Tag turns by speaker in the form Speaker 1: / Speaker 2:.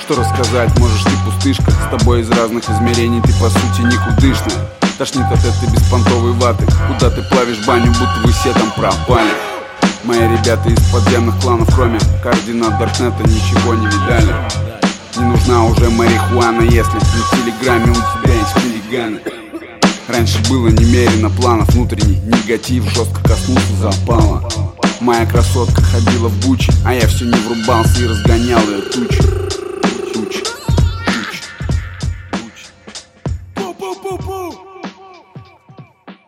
Speaker 1: Что рассказать, можешь ты пустышка. С тобой из разных измерений ты по сути никудышная. Тошнит от этой беспонтовой ваты. Куда ты плавишь баню, будто вы все там пропали. Мои ребята из подземных кланов, кроме координат Даркнета, ничего не видали. Не нужна уже марихуана, если в телеграме у тебя есть хулиганы. Раньше было немерено планов, внутренний негатив жестко коснулся запала. Моя красотка ходила в Гуччи, а я все не врубался и разгонял ее тучи.